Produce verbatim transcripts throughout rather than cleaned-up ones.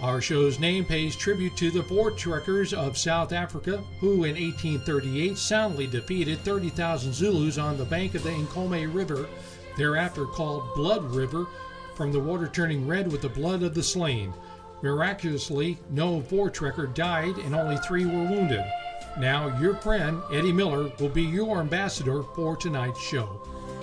Our show's name pays tribute to the Voortrekkers of South Africa, who in eighteen thirty-eight soundly defeated thirty thousand Zulus on the bank of the Nkomo River, thereafter called Blood River, from the water turning red with the blood of the slain. Miraculously, no Voortrekker died and only three were wounded. Now, your friend, Eddie Miller, will be your ambassador for tonight's show.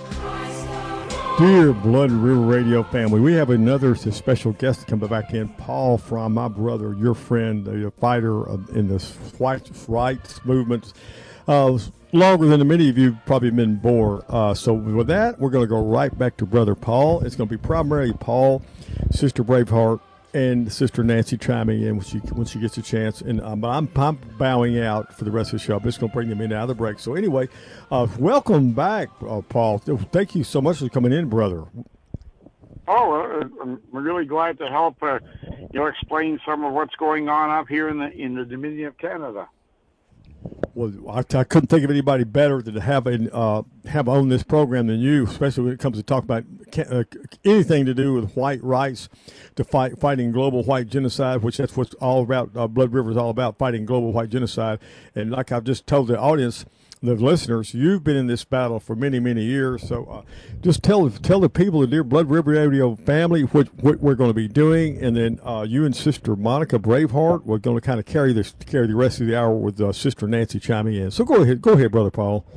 Dear Blood River Radio family, we have another special guest coming back in, Paul Fromm, my brother, your friend, a fighter in the white rights movement. Uh, longer than many of you probably been born. Uh, so with that, we're going to go right back to Brother Paul. It's going to be primarily Paul, Sister Braveheart, and Sister Nancy chiming in when she when she gets a chance. And um, I'm, I'm bowing out for the rest of the show. I'm just going to bring them in out of the break. So anyway, uh, welcome back, uh, Paul. Thank you so much for coming in, brother. Oh, uh, I'm really glad to help, uh, you know, explain some of what's going on up here in the in the Dominion of Canada. Well, I, I couldn't think of anybody better to have a, uh, have on this program than you, especially when it comes to talk about uh, anything to do with white rights, to fight fighting global white genocide, which that's what's all about. Uh, Blood River is all about, fighting global white genocide. And like I've just told the audience, the listeners, you've been in this battle for many, many years. So uh, just tell tell the people, the dear Blood River Radio family, what, what we're going to be doing. And then uh, you and Sister Monica Braveheart, we're going to kind of carry this carry the rest of the hour with uh, Sister Nancy chiming in. So go ahead, go ahead, Brother Paul.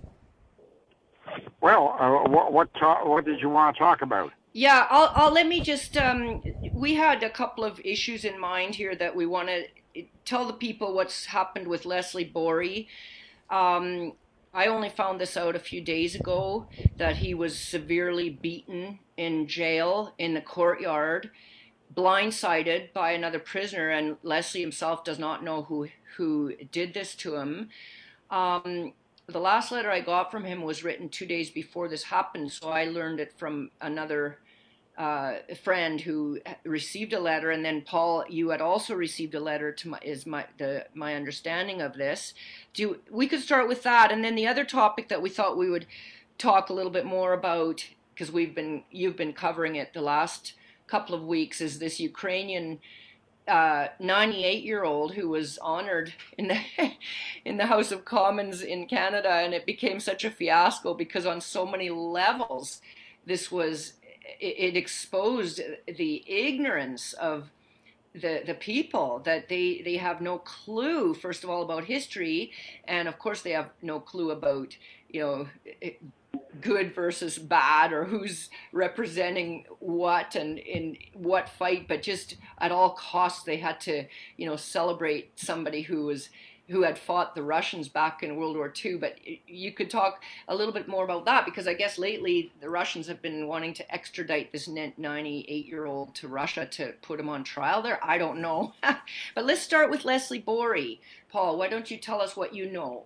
Well, uh, what what, ta- what did you want to talk about? Yeah, I'll, I'll let me just. Um, we had a couple of issues in mind here that we want to tell the people what's happened with Leslie Borey. Um, I only found this out a few days ago, that he was severely beaten in jail in the courtyard, blindsided by another prisoner, and Leslie himself does not know who who did this to him. Um, the last letter I got from him was written two days before this happened, so I learned it from another uh, friend who received a letter, and then Paul, you had also received a letter. To my is my the my understanding of this. Do we could start with that, and then the other topic that we thought we would talk a little bit more about, because we've been you've been covering it the last couple of weeks, is this Ukrainian uh, ninety-eight-year-old who was honored in the in the House of Commons in Canada, and it became such a fiasco because on so many levels, this was it, it exposed the ignorance of the the people, that they they have no clue, first of all, about history, and of course they have no clue about, you know, good versus bad, or who's representing what and in what fight, but just at all costs they had to, you know, celebrate somebody who was who had fought the Russians back in World War Two. But you could talk a little bit more about that, because I guess lately the Russians have been wanting to extradite this ninety-eight-year-old to Russia to put him on trial there. I don't know. But let's start with Leslie Borey. Paul, why don't you tell us what you know?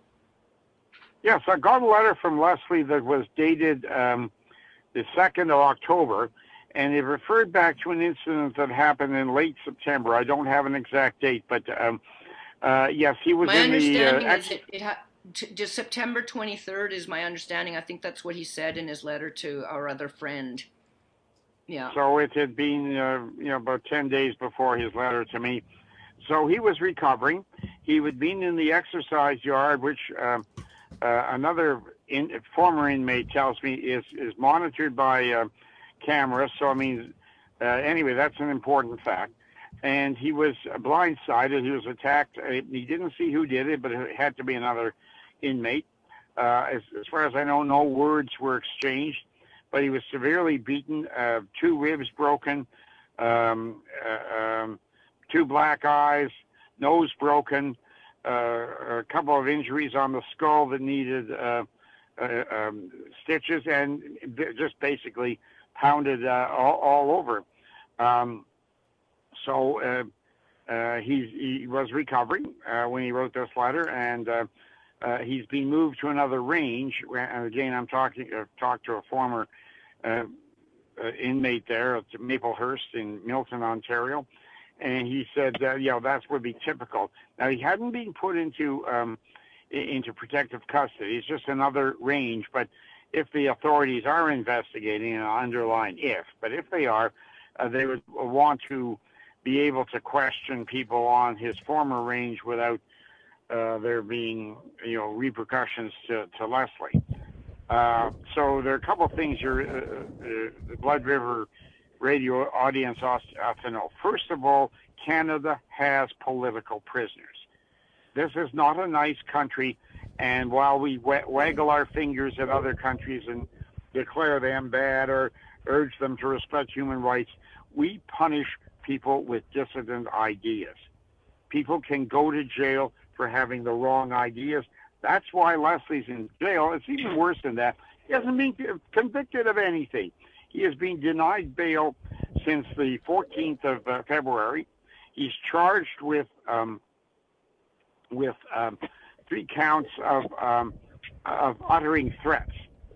Yes, I got a letter from Leslie that was dated um, the second of October, and it referred back to an incident that happened in late September. I don't have an exact date, but um, uh, yes, he was my in the... My understanding uh, is it, it ha- t- just September twenty-third is my understanding. I think that's what he said in his letter to our other friend. Yeah. So it had been, uh, you know, about ten days before his letter to me. So he was recovering. He had been in the exercise yard, which... Uh, Uh, another in, former inmate tells me is, is monitored by uh, cameras. So, I mean, uh, anyway, that's an important fact. And he was blindsided. He was attacked. Uh, he didn't see who did it, but it had to be another inmate. Uh, as, as far as I know, no words were exchanged, but he was severely beaten, uh, two ribs broken, um, uh, um, two black eyes, nose broken, Uh, a couple of injuries on the skull that needed uh, uh, um, stitches, and just basically pounded uh, all, all over. Um, so uh, uh, he's, he was recovering uh, when he wrote this letter, and uh, uh, he's been moved to another range. And again, I'm talking uh, talked to a former uh, uh, inmate there at Maplehurst in Milton, Ontario. And he said, uh, you know, that would be typical. Now, he hadn't been put into um, into protective custody. It's just another range. But if the authorities are investigating, and I'll underline if, but if they are, uh, they would want to be able to question people on his former range without uh, there being, you know, repercussions to, to Leslie. Uh, so there are a couple of things your uh, uh, the Blood River radio audience ought to know. First of all, Canada has political prisoners. This is not a nice country, and while we waggle our fingers at other countries and declare them bad or urge them to respect human rights, we punish people with dissident ideas. People can go to jail for having the wrong ideas. That's why Leslie's in jail. It's even worse than that. He hasn't been convicted of anything. He has been denied bail since the fourteenth of uh, February. He's charged with um, with um, three counts of um, of uttering threats.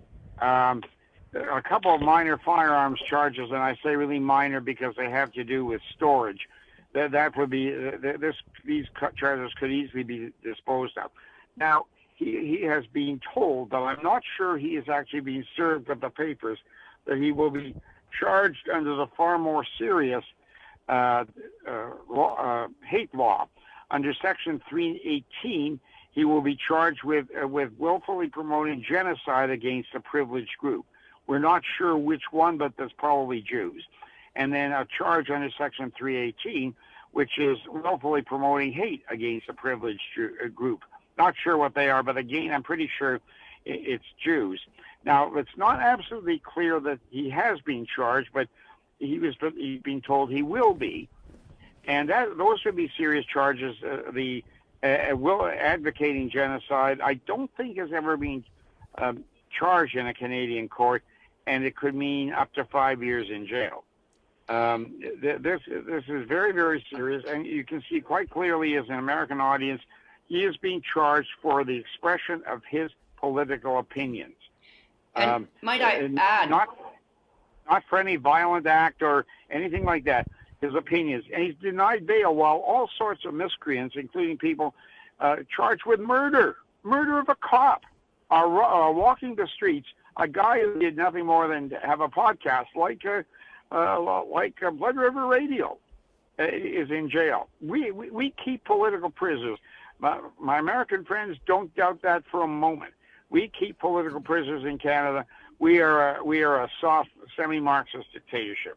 Um, a couple of minor firearms charges, and I say really minor because they have to do with storage. That that would be this. These charges could easily be disposed of. Now he he has been told, though I'm not sure he is actually being served with the papers, that he will be charged under the far more serious uh, uh, law, uh, hate law. Under Section three eighteen, he will be charged with uh, with willfully promoting genocide against a privileged group. We're not sure which one, but there's probably Jews. And then a charge under Section three eighteen, which is willfully promoting hate against a privileged group. Not sure what they are, but again, I'm pretty sure it's Jews. Now, it's not absolutely clear that he has been charged, but he was he's been told he will be. And that, those would be serious charges. Uh, the uh, will advocating genocide, I don't think has ever been um, charged in a Canadian court, and it could mean up to five years in jail. Um, th- this this is very, very serious, and you can see quite clearly as an American audience, he is being charged for the expression of his political opinions. And um, might I and add, not not for any violent act or anything like that. His opinions, and he's denied bail while all sorts of miscreants, including people uh, charged with murder, murder of a cop, are, are walking the streets. A guy who did nothing more than have a podcast like uh, uh, like uh, Blood River Radio uh, is in jail. We, we we keep political prisoners. My, my American friends don't doubt that for a moment. We keep political prisoners in Canada. We are a, we are a soft, semi-Marxist dictatorship.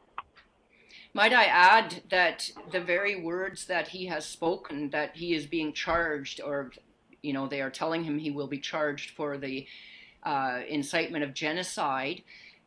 Might I add that the very words that he has spoken, that he is being charged, or, you know, they are telling him he will be charged for the uh, incitement of genocide,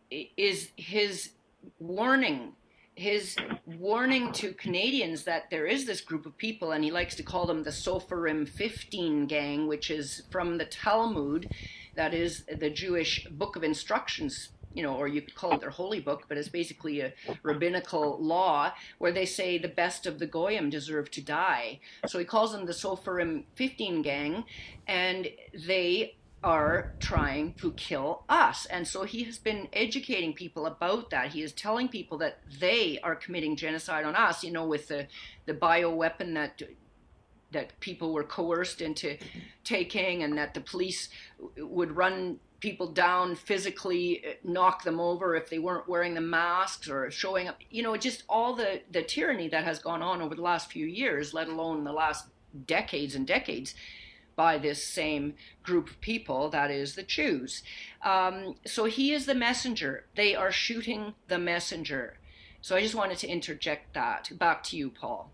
is his warning, his warning to Canadians that there is this group of people, and he likes to call them the Sopharim fifteen gang, which is from the Talmud, that is the Jewish book of instructions, you know, or you could call it their holy book, but it's basically a rabbinical law where they say the best of the Goyim deserve to die. So he calls them the Sopharim fifteen gang, and they are trying to kill us. And so he has been educating people about that. He is telling people that they are committing genocide on us, you know, with the, the bioweapon that that people were coerced into taking, and that the police would run people down physically, knock them over if they weren't wearing the masks or showing up, you know, just all the, the tyranny that has gone on over the last few years, let alone the last decades and decades, by this same group of people, that is the Jews. Um, so he is the messenger. They are shooting the messenger. So I just wanted to interject that. Back to you, Paul.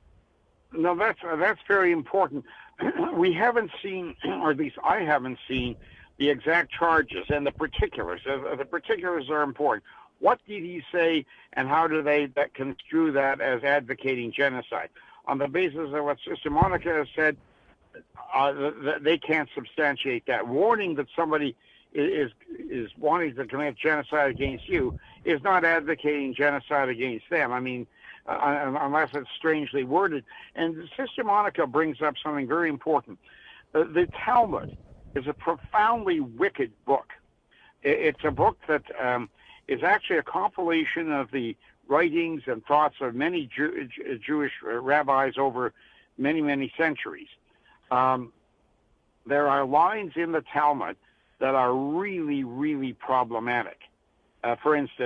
No, that's, uh, that's very important. We haven't seen, or at least I haven't seen, the exact charges and the particulars. Uh, the particulars are important. What did he say, and how do they that construe that as advocating genocide? On the basis of what Sister Monica has said, uh, th- they can't substantiate that. Warning that somebody is is wanting to commit genocide against you is not advocating genocide against them. I mean, uh, unless it's strangely worded. And Sister Monica brings up something very important. Uh, the Talmud is a profoundly wicked book. It's a book that um, is actually a compilation of the writings and thoughts of many Jew- Jewish rabbis over many, many centuries. Um, there are lines in the Talmud that are really, really problematic. Uh, for instance,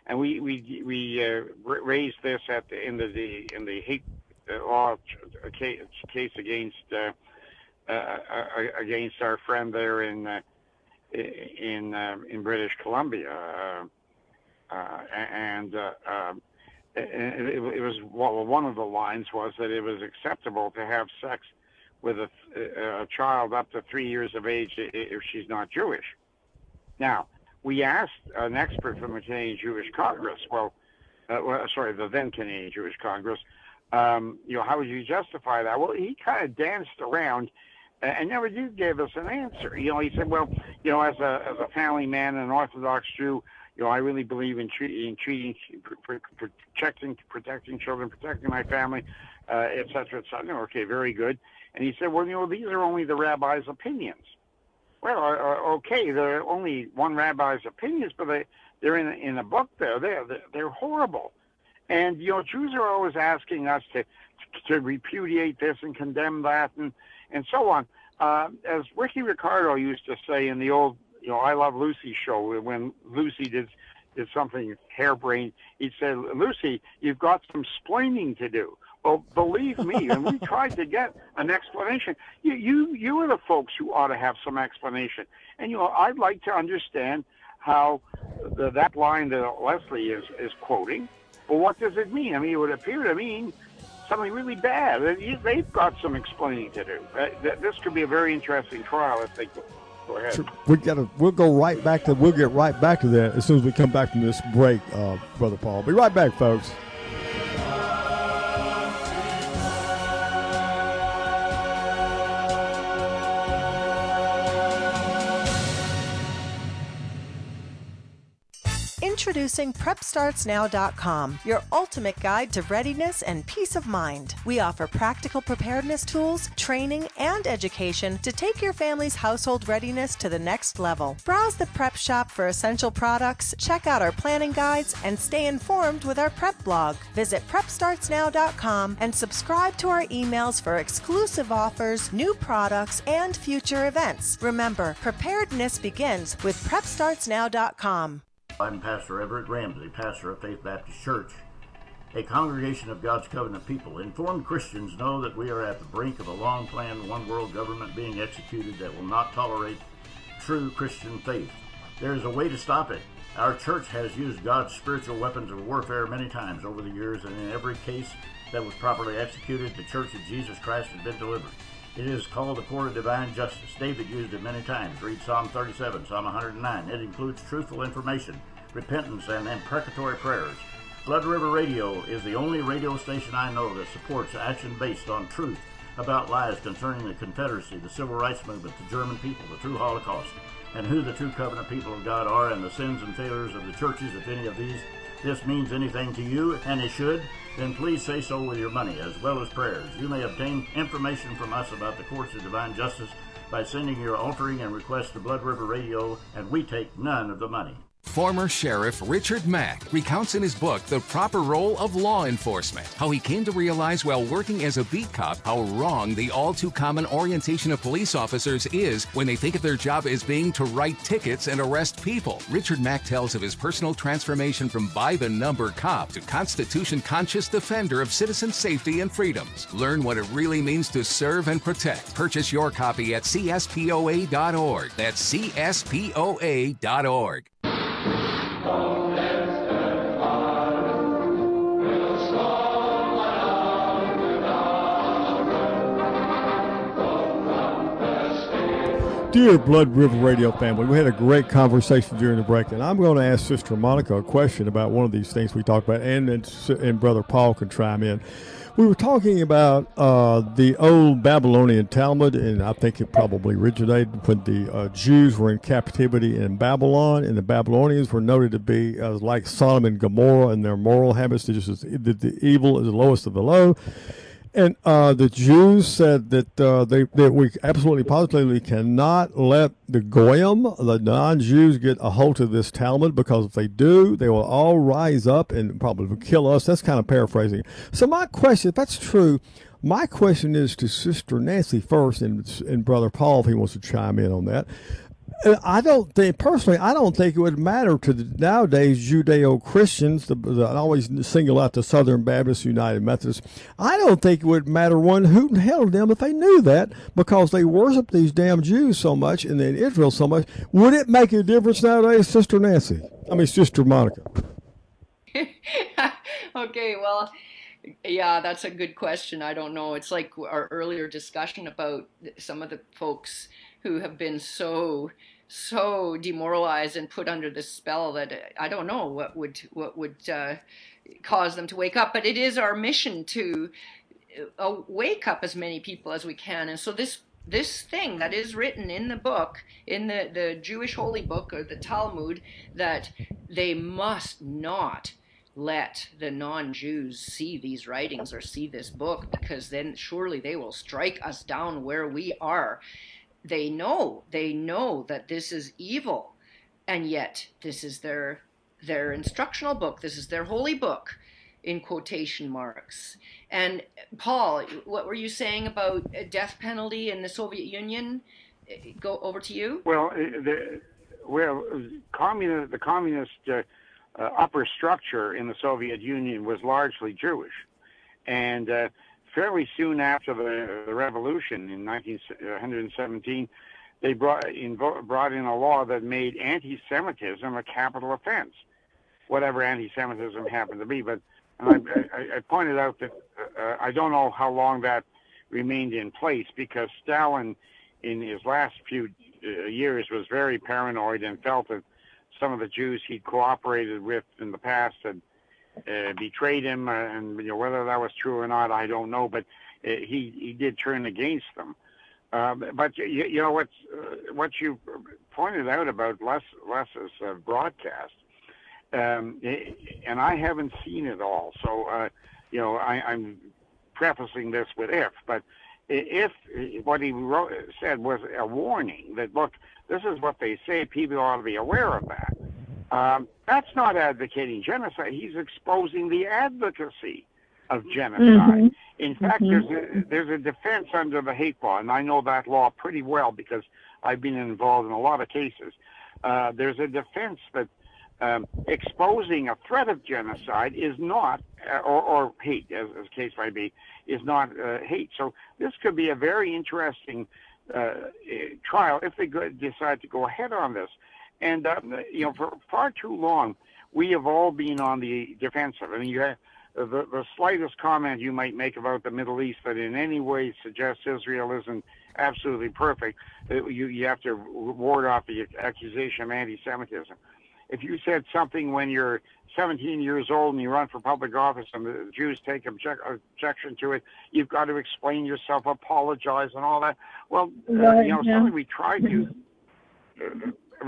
and we we we uh, raised this at the in the, the in the hate law case, case against uh, uh, against our friend there in uh, in uh, in British Columbia, uh, uh, and uh, uh, it, it was well, one of the lines was that it was acceptable to have sex with a, a child up to three years of age if she's not Jewish. Now, we asked an expert from the Canadian Jewish Congress, well, uh, well sorry, the then Canadian Jewish Congress, um, you know, how would you justify that? Well, he kind of danced around and never did give us an answer. You know, he said, well, you know, as a as a family man and an Orthodox Jew, you know, I really believe in, tre- in treating, pr- pr- protecting, protecting children, protecting my family, uh, et cetera, et cetera. Okay, very good. And he said, well, you know, these are only the rabbi's opinions. Well, uh, okay, they're only one rabbi's opinions, but they, they're in, in a book there. They're, they're horrible. And, you know, Jews are always asking us to, to repudiate this and condemn that and, and so on. Uh, as Ricky Ricardo used to say in the old, you know, I Love Lucy show, when Lucy did, did something harebrained, he'd say, Lucy, you've got some splaining to do. Well, believe me, and we tried to get an explanation. You, you, you are the folks who ought to have some explanation. And, you know, I'd like to understand how the, that line that Leslie is, is quoting, well, what does it mean? I mean, it would appear to mean something really bad. They've got some explaining to do. This could be a very interesting trial if they go, go ahead. Sure. We gotta, we'll go right back to, we'll get right back to that as soon as we come back from this break, uh, Brother Paul. Be right back, folks. Introducing prep starts now dot com, your ultimate guide to readiness and peace of mind. We offer practical preparedness tools, training, and education to take your family's household readiness to the next level. Browse the prep shop for essential products, check out our planning guides, and stay informed with our prep blog. Visit prep starts now dot com and subscribe to our emails for exclusive offers, new products, and future events. Remember, preparedness begins with prep starts now dot com. I'm Pastor Everett Ramsey, pastor of Faith Baptist Church, a congregation of God's covenant people. Informed Christians know that we are at the brink of a long-planned one-world government being executed that will not tolerate true Christian faith. There is a way to stop it. Our church has used God's spiritual weapons of warfare many times over the years, and in every case that was properly executed, the Church of Jesus Christ has been delivered. It is called the court of divine justice. David used it many times. Read Psalm thirty-seven, Psalm one hundred nine. It includes truthful information, repentance, and imprecatory prayers. Blood River Radio is the only radio station I know that supports action based on truth about lies concerning the Confederacy, the Civil Rights Movement, the German people, the true Holocaust, and who the true covenant people of God are, and the sins and failures of the churches, if any of these this means anything to you, and it should, then please say so with your money as well as prayers. You may obtain information from us about the courts of divine justice by sending your altering and request to Blood River Radio, and we take none of the money. Former Sheriff Richard Mack recounts in his book The Proper Role of Law Enforcement how he came to realize while working as a beat cop how wrong the all-too-common orientation of police officers is when they think of their job as being to write tickets and arrest people. Richard Mack tells of his personal transformation from by-the-number cop to Constitution-conscious defender of citizen safety and freedoms. Learn what it really means to serve and protect. Purchase your copy at C S P O A dot org. That's C S P O A dot org. Dear Blood River Radio family, we had a great conversation during the break, and I'm going to ask Sister Monica a question about one of these things we talked about, and and Brother Paul can chime in. We were talking about uh, the old Babylonian Talmud, and I think it probably originated when the uh, Jews were in captivity in Babylon, and the Babylonians were noted to be uh, like Sodom and Gomorrah in their moral habits. They just the, the evil is the lowest of the low. And uh, the Jews said that uh, they that we absolutely positively cannot let the Goyim, the non-Jews, get a hold of this Talmud, because if they do, they will all rise up and probably kill us. That's kind of paraphrasing. So my question, if that's true, my question is to Sister Nancy first, and, and Brother Paul, if he wants to chime in on that. I don't think personally. I don't think it would matter to the nowadays Judeo-Christians. The, the, I always single out the Southern Baptist, United Methodists. I don't think it would matter one who the hell to them if they knew that, because they worship these damn Jews so much and then Israel so much. Would it make a difference nowadays, Sister Nancy? I mean, Sister Monica. Okay, well, yeah, that's a good question. I don't know. It's like our earlier discussion about some of the folks who have been so so demoralized and put under this spell that I don't know what would what would uh, cause them to wake up. But it is our mission to uh, wake up as many people as we can. And so this this thing that is written in the book, in the, the Jewish holy book or the Talmud, that they must not let the non-Jews see these writings or see this book, because then surely they will strike us down where we are. They know, they know that this is evil, and yet this is their their instructional book. This is their holy book, in quotation marks. And Paul, what were you saying about a death penalty in the Soviet Union? Go over to you. Well, the, well, communist, the communist uh, uh, upper structure in the Soviet Union was largely Jewish, and uh, fairly soon after the, the revolution in nineteen seventeen, they brought in, brought in a law that made anti-Semitism a capital offense, whatever anti-Semitism happened to be. But and I, I, I pointed out that uh, I don't know how long that remained in place, because Stalin, in his last few uh, years, was very paranoid and felt that some of the Jews he'd cooperated with in the past had Uh, betrayed him, uh, and you know, whether that was true or not, I don't know. But uh, he he did turn against them. Uh, but you, you know what uh, what you pointed out about Les Les's uh, broadcast, um, and I haven't seen it all, so uh, you know I, I'm prefacing this with if. But if what he wrote, said was a warning that, look, this is what they say, people ought to be aware of that. Um, that's not advocating genocide. He's exposing the advocacy of genocide. Mm-hmm. In fact, mm-hmm. there's a, there's a defense under the hate law, and I know that law pretty well because I've been involved in a lot of cases. Uh, there's a defense that um, exposing a threat of genocide is not, uh, or, or hate, as, as the case might be, is not uh, hate. So this could be a very interesting uh, trial if they go, decide to go ahead on this. And, um, you know, for far too long, we have all been on the defensive. I mean, you have the, the slightest comment you might make about the Middle East that in any way suggests Israel isn't absolutely perfect, you, you have to ward off the accusation of anti-Semitism. If you said something when you're seventeen years old and you run for public office and the Jews take object, objection to it, you've got to explain yourself, apologize, and all that. Well, right, uh, you know, yeah. something we tried to... Uh,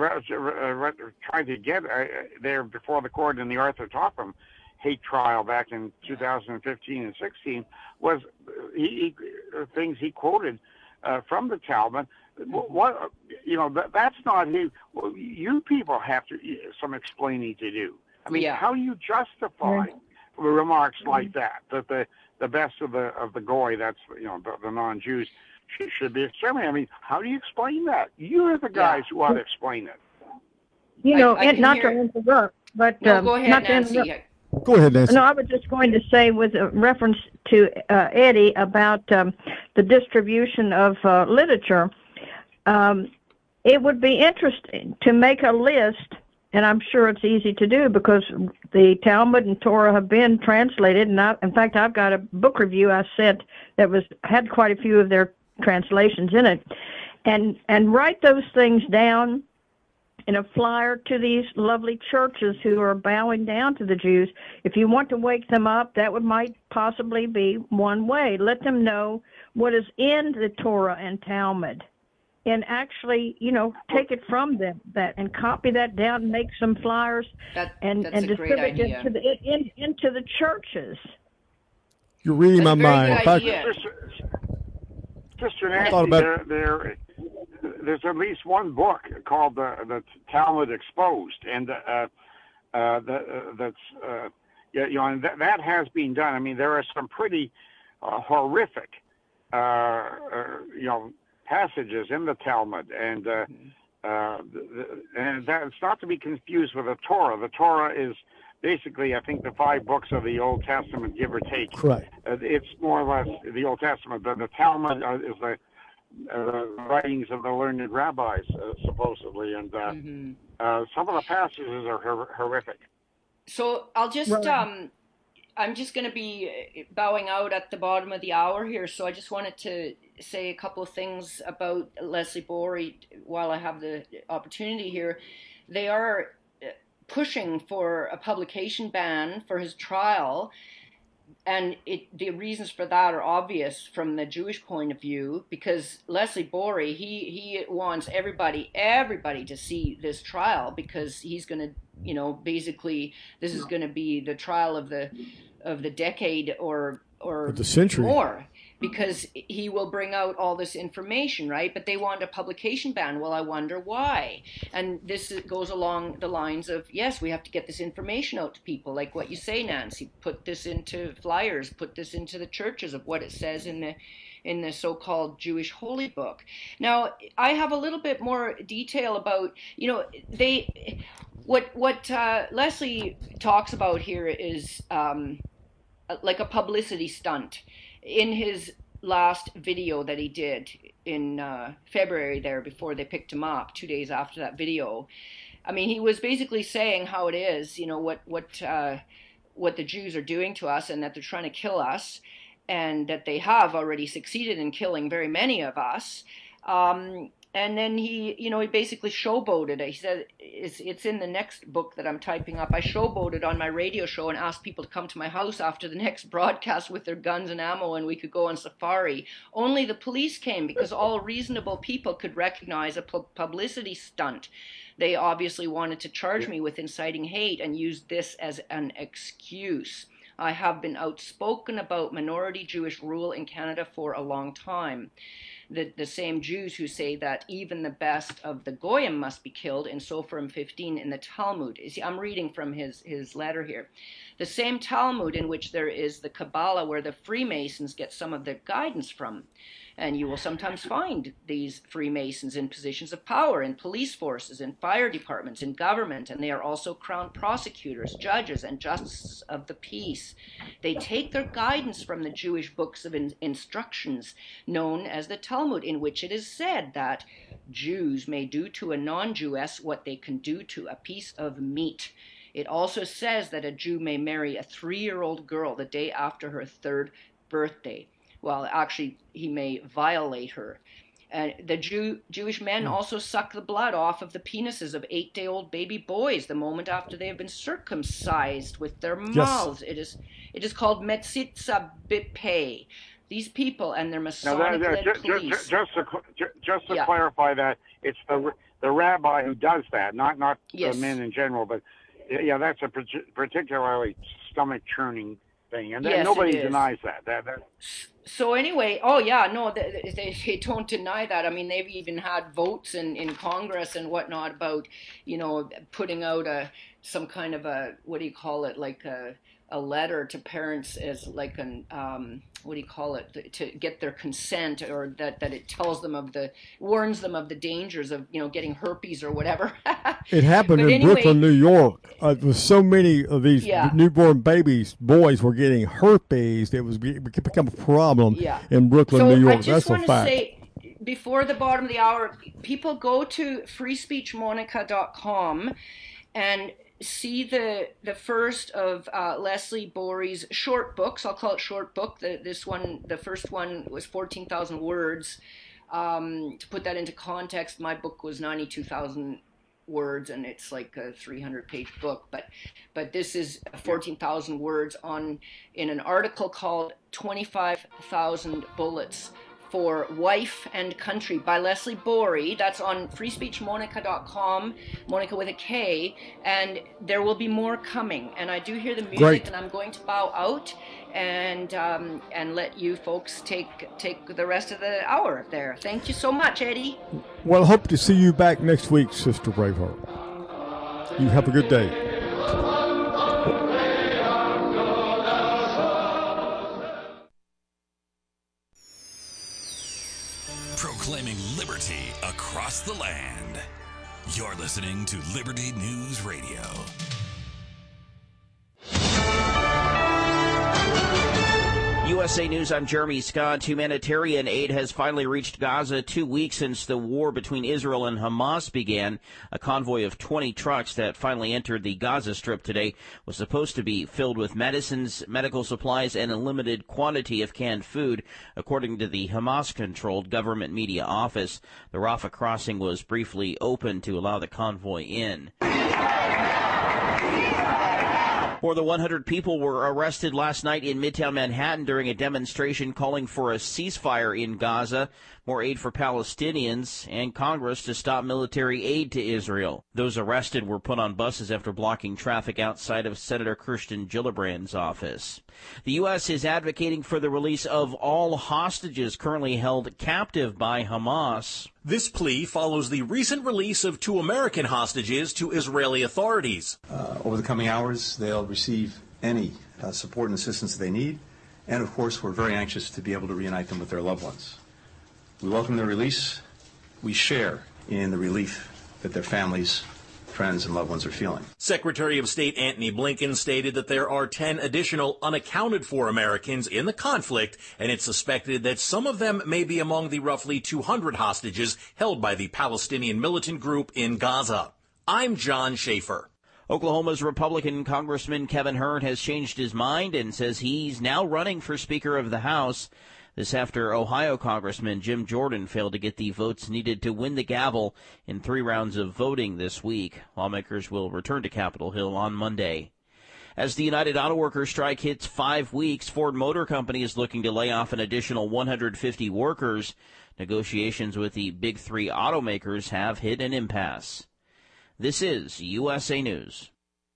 tried to get uh, there before the court in the Arthur Topham hate trial back in two thousand fifteen and sixteen was he, he, things he quoted uh, from the Talmud. What you know that, that's not his. Well, you people have to some explaining to do. I mean, yeah. How do you justify yeah. remarks like that? That the the best of the of the goy, that's you know the, the non-Jews, should be exterminated. I mean, how do you explain that? You're the guys yeah. who ought to explain it. You know, I, I not hear... to interrupt, but no, um, go ahead, not Nancy. to interrupt. Go ahead, Nancy. No, I was just going to say, with a reference to uh, Eddie about um, the distribution of uh, literature, um, it would be interesting to make a list, and I'm sure it's easy to do because the Talmud and Torah have been translated. And I, in fact, I've got a book review I sent that was had quite a few of their translations in it, and and write those things down in a flyer to these lovely churches who are bowing down to the Jews. If you want to wake them up, that would might possibly be one way. Let them know what is in the Torah and Talmud, and actually, you know, take it from them that and copy that down and make some flyers that, and and distribute it into the in, into the churches. You're reading that's my mind. Sister Nancy, there, there, there's at least one book called the, the Talmud Exposed, and uh, uh, the, uh, that's uh, you know, and that, that has been done. I mean, there are some pretty uh, horrific, uh, uh, you know, passages in the Talmud, and uh, Uh, the, and that's not to be confused with the Torah. The Torah is basically, I think, the five books of the Old Testament, give or take. Correct. Uh, it's more or less the Old Testament. But the Talmud uh, is the uh, writings of the learned rabbis, uh, supposedly. And uh, mm-hmm. uh, some of the passages are hor- horrific. So I'll just... Right. Um, I'm just going to be bowing out at the bottom of the hour here, so I just wanted to say a couple of things about Leslie Borey while I have the opportunity here. They are pushing for a publication ban for his trial, and it, the reasons for that are obvious from the Jewish point of view, because Leslie Borey, he, he wants everybody, everybody to see this trial, because he's going to, you know, basically this is going to be the trial of the of the decade or or the century more, because he will bring out all this information, right? But they want a publication ban. Well, I wonder why. And this goes along the lines of, yes, we have to get this information out to people, like what you say, Nancy. Put this into flyers, put this into the churches of what it says in the in the so-called Jewish Holy Book. Now, I have a little bit more detail about, you know, they, what what uh, Leslie talks about here is um, like a publicity stunt. In his last video that he did in uh, February there, before they picked him up, two days after that video, I mean, he was basically saying how it is, you know, what what uh, what the Jews are doing to us, and that they're trying to kill us, and that they have already succeeded in killing very many of us. Um, and then he, you know, he basically showboated. He said, it's, it's in the next book that I'm typing up. I showboated on my radio show and asked people to come to my house after the next broadcast with their guns and ammo, and we could go on safari. Only the police came because all reasonable people could recognize a pu- publicity stunt. They obviously wanted to charge me with inciting hate and used this as an excuse. I have been outspoken about minority Jewish rule in Canada for a long time. The, the same Jews who say that even the best of the Goyim must be killed in Sophorim fifteen in the Talmud. You see, I'm reading from his, his letter here. The same Talmud in which there is the Kabbalah, where the Freemasons get some of their guidance from. And you will sometimes find these Freemasons in positions of power, in police forces, in fire departments, in government, and they are also crown prosecutors, judges, and justices of the peace. They take their guidance from the Jewish books of in- instructions, known as the Talmud, in which it is said that Jews may do to a non-Jewess what they can do to a piece of meat. It also says that a Jew may marry a three-year-old girl the day after her third birthday. Well, actually, he may violate her. Uh, the Jew, Jewish men also suck the blood off of the penises of eight-day-old baby boys the moment after they have been circumcised with their mouths. Yes. It is it is called metzitza b'pei. These people and their Masonic-led just, police. Just to, just to yeah. clarify that, it's the the rabbi who does that, not not yes. the men in general. But yeah, that's a particularly stomach-churning thing, and yes, nobody denies that. That, that So anyway, oh yeah, no, they, they, they don't deny that. I mean, they've even had votes in, in Congress and whatnot about, you know, putting out a some kind of a, what do you call it, like a a letter to parents as like an, um, what do you call it, to get their consent, or that, that it tells them of the, warns them of the dangers of, you know, getting herpes or whatever. It happened but in anyway, Brooklyn, New York. Uh, with so many of these yeah. newborn babies, boys were getting herpes. It was it become a problem yeah. in Brooklyn, so New York. I just That's a fact. Say, before the bottom of the hour, people go to free speech monica dot com and see the the first of uh, Leslie Borey's short books. I'll call it short book. The, this one, the first one was fourteen thousand words. Um, to put that into context, my book was ninety-two thousand words, and it's like a three hundred page book. But but this is fourteen thousand words on in an article called twenty-five thousand Bullets for Wife and Country by Leslie Borey. That's on free speech monica dot com, Monica with a K, and there will be more coming. And I do hear the music, Great. And I'm going to bow out and um, and let you folks take take the rest of the hour there. Thank you so much, Eddie. Well, I hope to see you back next week, Sister Braveheart. You have a good day. Proclaiming liberty across the land. You're listening to Liberty News Radio. U S A News, I'm Jeremy Scott. Humanitarian aid has finally reached Gaza two weeks since the war between Israel and Hamas began. A convoy of twenty trucks that finally entered the Gaza Strip today was supposed to be filled with medicines, medical supplies, and a limited quantity of canned food, according to the Hamas-controlled government media office. The Rafah crossing was briefly opened to allow the convoy in. More than one hundred people were arrested last night in Midtown Manhattan during a demonstration calling for a ceasefire in Gaza, more aid for Palestinians, and Congress to stop military aid to Israel. Those arrested were put on buses after blocking traffic outside of Senator Kirsten Gillibrand's office. The U S is advocating for the release of all hostages currently held captive by Hamas. This plea follows the recent release of two American hostages to Israeli authorities. Uh, over the coming hours, they'll receive any uh, support and assistance they need. And, of course, we're very anxious to be able to reunite them with their loved ones. We welcome their release. We share in the relief that their families, friends, and loved ones are feeling. Secretary of State Antony Blinken stated that there are ten additional unaccounted for Americans in the conflict, and it's suspected that some of them may be among the roughly two hundred hostages held by the Palestinian militant group in Gaza. I'm John Schaefer. Oklahoma's Republican Congressman Kevin Hern has changed his mind and says he's now running for Speaker of the House. This after Ohio Congressman Jim Jordan failed to get the votes needed to win the gavel in three rounds of voting this week. Lawmakers will return to Capitol Hill on Monday. As the United Auto Workers strike hits five weeks, Ford Motor Company is looking to lay off an additional one hundred fifty workers. Negotiations with the big three automakers have hit an impasse. This is U S A News.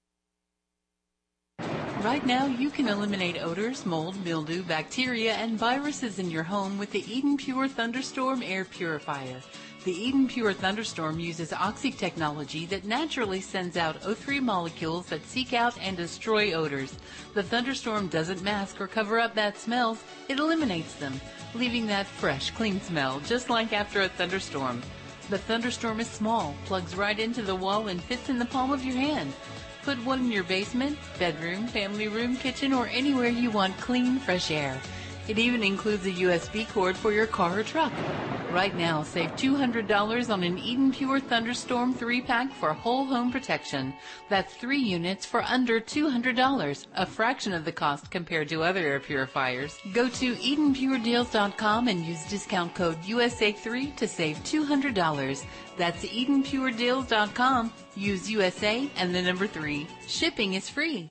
Right now, you can eliminate odors, mold, mildew, bacteria, and viruses in your home with the Eden Pure Thunderstorm Air Purifier. The Eden Pure Thunderstorm uses oxy technology that naturally sends out O three molecules that seek out and destroy odors. The Thunderstorm doesn't mask or cover up bad smells, it eliminates them, leaving that fresh, clean smell, just like after a thunderstorm. The Thunderstorm is small, plugs right into the wall, and fits in the palm of your hand. Put one in your basement, bedroom, family room, kitchen, or anywhere you want clean, fresh air. It even includes a U S B cord for your car or truck. Right now, save two hundred dollars on an Eden Pure Thunderstorm three pack for whole home protection. That's three units for under two hundred dollars, a fraction of the cost compared to other air purifiers. Go to Eden Pure Deals dot com and use discount code U S A three to save two hundred dollars. That's Eden Pure Deals dot com. Use U S A and the number three. Shipping is free.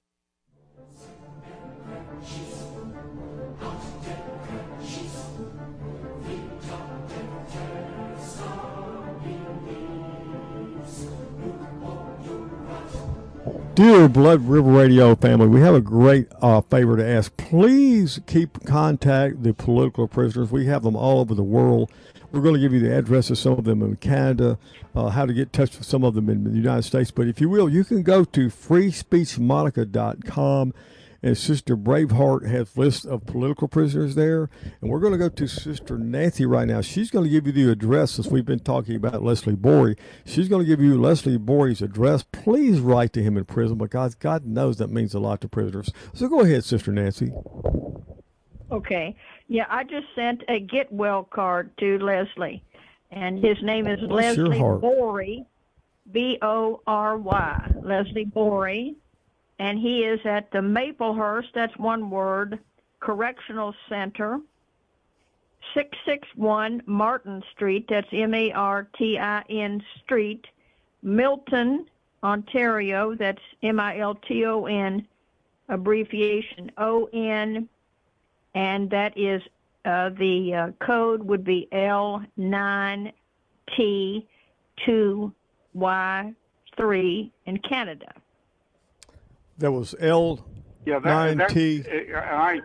Dear Blood River Radio family, we have a great uh, favor to ask. Please keep contact the political prisoners. We have them all over the world. We're going to give you the address of some of them in Canada, uh, how to get in touch with some of them in the United States. But if you will, you can go to free speech monica dot com, and Sister Braveheart has lists of political prisoners there. And we're going to go to Sister Nancy right now. She's going to give you the address, since we've been talking about Leslie Borey. She's going to give you Leslie Borey's address. Please write to him in prison, because God knows that means a lot to prisoners. So go ahead, Sister Nancy. Okay. Yeah, I just sent a get well card to Leslie, and his name is Bless Leslie Borey, B O R Y, Leslie Borey, and he is at the Maplehurst, that's one word, Correctional Center, six sixty-one Martin Street, that's M A R T I N Street, Milton, Ontario, that's M I L T O N, abbreviation O N, and that is, uh, the uh, code would be L nine T two Y three in Canada. That was L nine T. I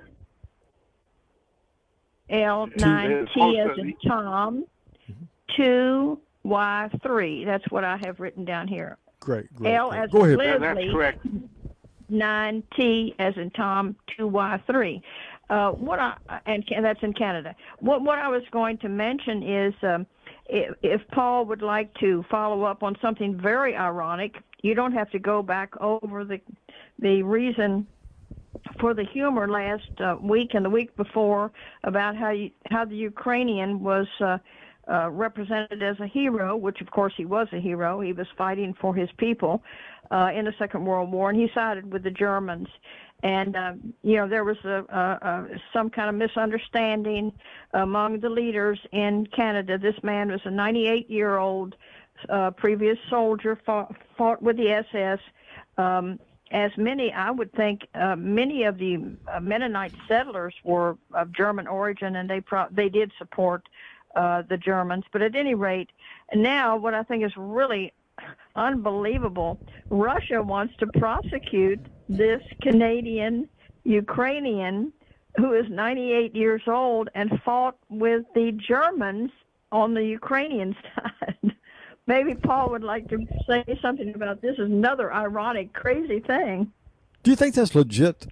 L nine T as in Tom, two Y three. That's what I have written down here. Great, great. L great. as Go in ahead. Leslie. Yeah, that's correct. nine T as in Tom, two Y three. Uh, what I and that's in Canada. What what I was going to mention is um, if, if Paul would like to follow up on something very ironic, you don't have to go back over the the reason for the humor last uh, week and the week before about how you, how the Ukrainian was uh, uh, represented as a hero, which of course he was a hero. He was fighting for his people uh, in the Second World War, and he sided with the Germans. And uh, you know, there was a, a, a some kind of misunderstanding among the leaders in Canada. This man was a ninety-eight-year-old uh, previous soldier, fought, fought with the S S. Um, as many, I would think, uh, many of the uh, Mennonite settlers were of German origin, and they pro- they did support uh, the Germans. But at any rate, now what I think is really unbelievable, Russia wants to prosecute this Canadian Ukrainian who is ninety-eight years old and fought with the Germans on the Ukrainian side. Maybe Paul would like to say something about this. Is another ironic, crazy thing. Do you think that's legit?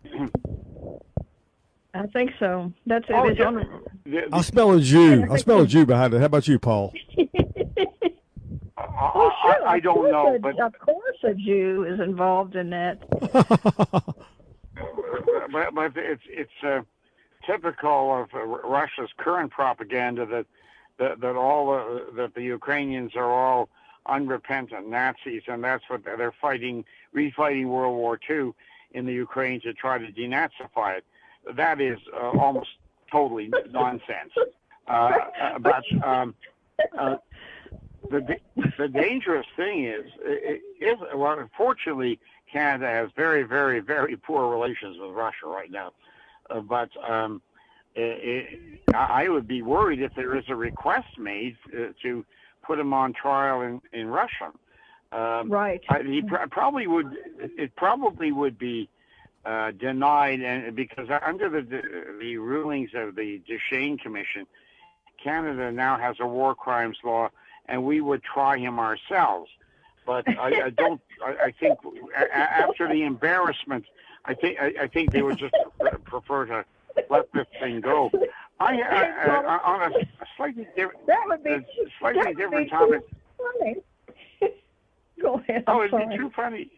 I think so. That's Oh, it. Is yeah. on, The- I smell a Jew. I smell a Jew behind it. How about you, Paul? oh, sure. I, I of don't course know, a- but of course a Jew is involved in that. but, but it's it's uh, typical of uh, Russia's current propaganda that that, that all uh, that the Ukrainians are all unrepentant Nazis, and that's what they're fighting, refighting World War Two in the Ukraine to try to denazify it. That is uh, almost totally nonsense. Uh, uh, but um, uh, the the dangerous thing is, is well, unfortunately, Canada has very, very, very poor relations with Russia right now. Uh, but um, it, it, I would be worried if there is a request made uh, to put him on trial in in Russia. Um, right. I, he pr- probably would. It probably would be uh, denied, and because under the, the the rulings of the Duchesne Commission, Canada now has a war crimes law, and we would try him ourselves. But I, I don't. I, I think a- after the embarrassment, I think I, I think they would just prefer to let this thing go. I, I, I on a slightly different, that would be slightly that would different be topic. too funny. Go ahead. Oh, I'm it'd sorry. be too funny.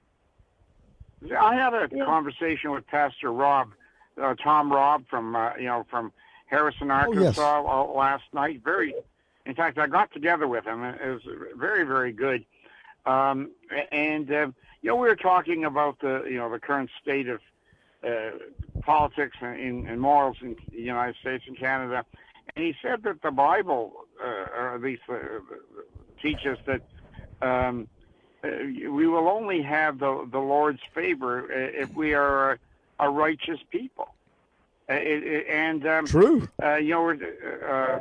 I had a Yeah. conversation with Pastor Rob, uh, Tom Robb from uh, you know from Harrison, Arkansas yes. uh, last night. Very, in fact, I got together with him. It was very, very good. Um, and uh, you know, we were talking about the you know the current state of uh, politics and, and morals in the United States and Canada, and he said that the Bible, uh, or at least uh, teaches that um, uh, we will only have the the Lord's favor if we are a, a righteous people. Uh, it, it, and um, True. Uh, you know, uh,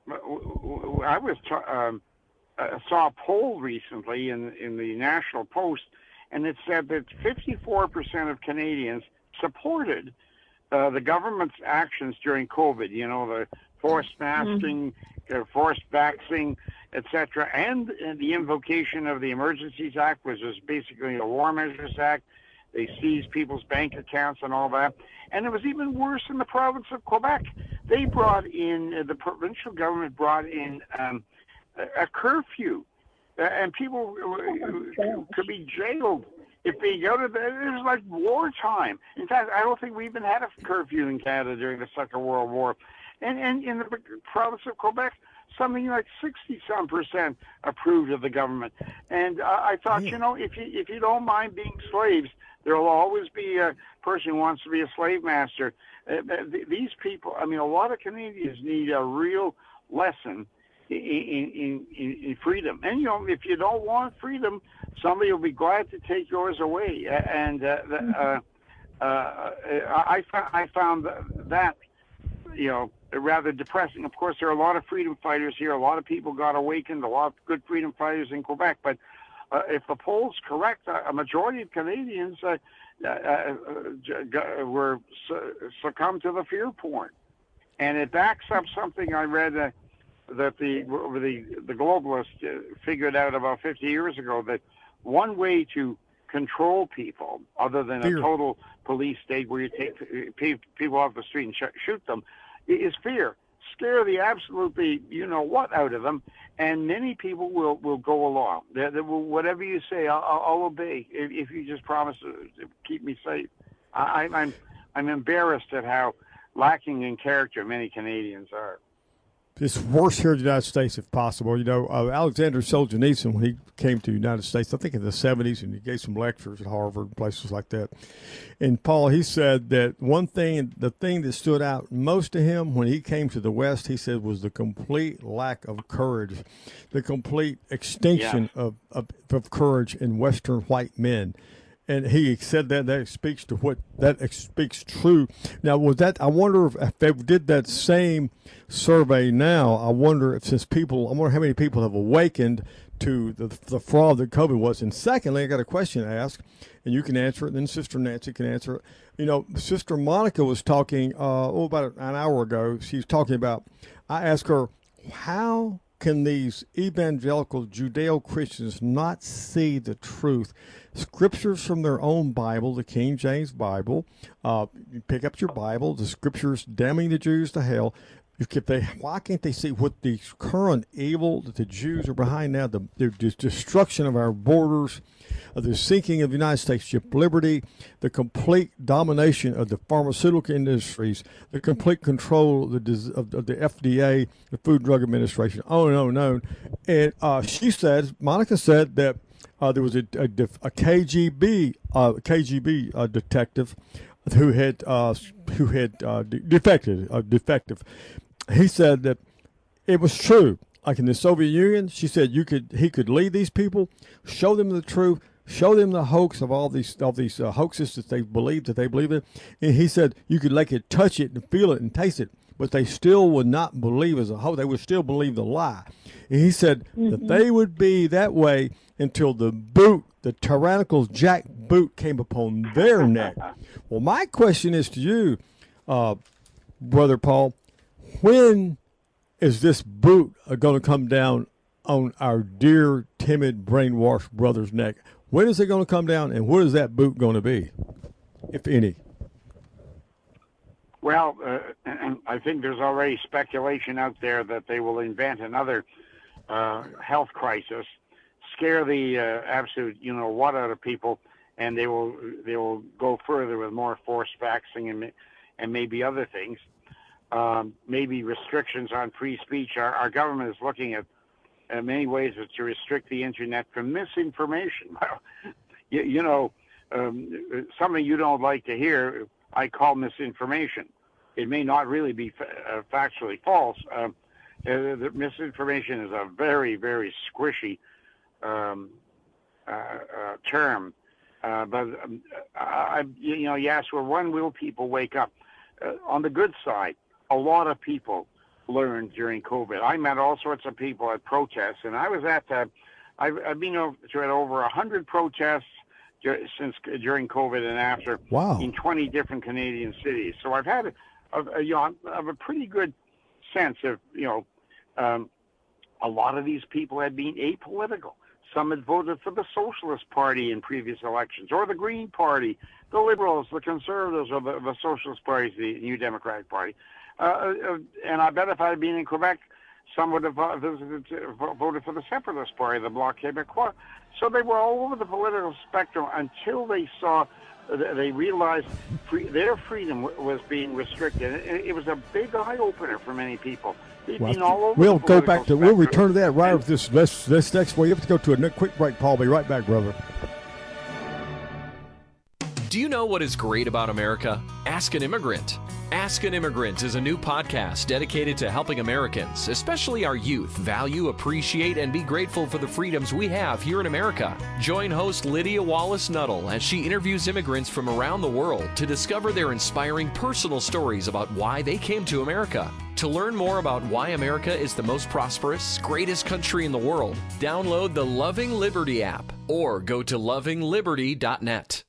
uh, I was. T- um, Uh, saw a poll recently in in the National Post, and it said that fifty-four percent of Canadians supported uh, the government's actions during COVID. You know, the forced masking, uh, forced vaccine, et cetera, and, and the invocation of the Emergencies Act, which is basically a War Measures Act. They seized people's bank accounts and all that. And it was even worse in the province of Quebec. They brought in, uh, the provincial government brought in um, a curfew, uh, and people uh, could be jailed if they go to the, it was like wartime. In fact, I don't think we even had a curfew in Canada during the Second World War. And, and in the province of Quebec, something like sixty some percent approved of the government. And uh, I thought, you know, if you, if you don't mind being slaves, there will always be a person who wants to be a slave master. Uh, th- these people, I mean, a lot of Canadians need a real lesson In, in, in, in freedom. And, you know, if you don't want freedom, somebody will be glad to take yours away. And uh, uh, uh, I, I found that, you know, rather depressing. Of course, there are a lot of freedom fighters here. A lot of people got awakened, a lot of good freedom fighters in Quebec. But uh, if the poll's correct, a majority of Canadians uh, uh, uh, were su- succumbed to the fear porn. And it backs up something I read uh, that the the the globalists figured out about fifty years ago, that one way to control people, other than fear. A total police state where you take people off the street and sh- shoot them, is fear. scare the absolutely you-know-what out of them, and many people will, will go along. They, they will, whatever you say, I'll, I'll obey if, if you just promise to, to keep me safe. I, I'm, I'm embarrassed at how lacking in character many Canadians are. It's worse here in the United States, if possible. You know, uh, Alexander Solzhenitsyn, when he came to the United States, I think in the seventies, and he gave some lectures at Harvard and places like that. And, Paul, he said that one thing, the thing that stood out most to him when he came to the West, he said, was the complete lack of courage, the complete extinction yeah. of, of, of courage in Western white men. And he said that that speaks to what that speaks true. Now, was that? I wonder if, if they did that same survey now. I wonder if since people, I wonder how many people have awakened to the the fraud that COVID was. And secondly, I got a question to ask, and you can answer it. And then Sister Nancy can answer it. You know, Sister Monica was talking uh, oh about an hour ago. She was talking about. I asked her, how can these evangelical Judeo-Christians not see the truth? Scriptures from their own Bible, the King James Bible. Uh, you pick up your Bible, the scriptures damning the Jews to hell. If they, why can't they see what the current evil that the Jews are behind now, the, the destruction of our borders, uh, the sinking of the United States ship Liberty, the complete domination of the pharmaceutical industries, the complete control of the, of, of the F D A, the Food and Drug Administration, on and on and on. And uh, she said, Monica said that uh, there was a, a, a K G B, uh, K G B uh, detective who had uh, who had uh, de- defected, uh, defective. He said that it was true. Like in the Soviet Union, she said you could he could lead these people, show them the truth, show them the hoax of all these of these uh, hoaxes that they believe that they believe in. And he said you could like it, touch it, and feel it, and taste it, but they still would not believe as a hoax. They would still believe the lie. And he said mm-hmm. that they would be that way until the boot, the tyrannical jack boot, came upon their neck. Well, my question is to you, uh, Brother Paul. When is this boot going to come down on our dear, timid, brainwashed brother's neck? When is it going to come down, and what is that boot going to be, if any? Well, uh, I think there's already speculation out there that they will invent another uh, health crisis, scare the uh, absolute, you know, what out of people, and they will they will go further with more forced vaccine and and maybe other things. Um, maybe restrictions on free speech. Our, our government is looking at uh, many ways to restrict the internet from misinformation. you, you know, um, something you don't like to hear, I call misinformation. It may not really be fa- uh, factually false. Um, uh, the misinformation is a very, very squishy um, uh, uh, term. Uh, but um, I, you know, you ask, well, when will people wake up? Uh, on the good side, a lot of people learned during COVID. I met all sorts of people at protests, and I was at, uh, I've, I've been over, to over one hundred protests since during COVID and after wow. in twenty different Canadian cities. So I've had a, a, you know, I have a pretty good sense of, you know, um, a lot of these people had been apolitical. Some had voted for the Socialist Party in previous elections, or the Green Party, the Liberals, the Conservatives, or the, the Socialist Party, the New Democratic Party. Uh, uh, and I bet if I had been in Quebec, some would have visited, uh, voted for the Separatist Party, the Bloc Québécois. So they were all over the political spectrum until they saw, uh, they realized free, their freedom w- was being restricted. It, it was a big eye-opener for many people. Well, we'll go back to, spectrum. We'll return to that right after this, this, this next one. You have to go to a quick break, Paul. Be right back, brother. Do you know what is great about America? Ask an Immigrant. Ask an Immigrant is a new podcast dedicated to helping Americans, especially our youth, value, appreciate, and be grateful for the freedoms we have here in America. Join host Lydia Wallace-Nuttall as she interviews immigrants from around the world to discover their inspiring personal stories about why they came to America. To learn more about why America is the most prosperous, greatest country in the world, download the Loving Liberty app or go to loving liberty dot net.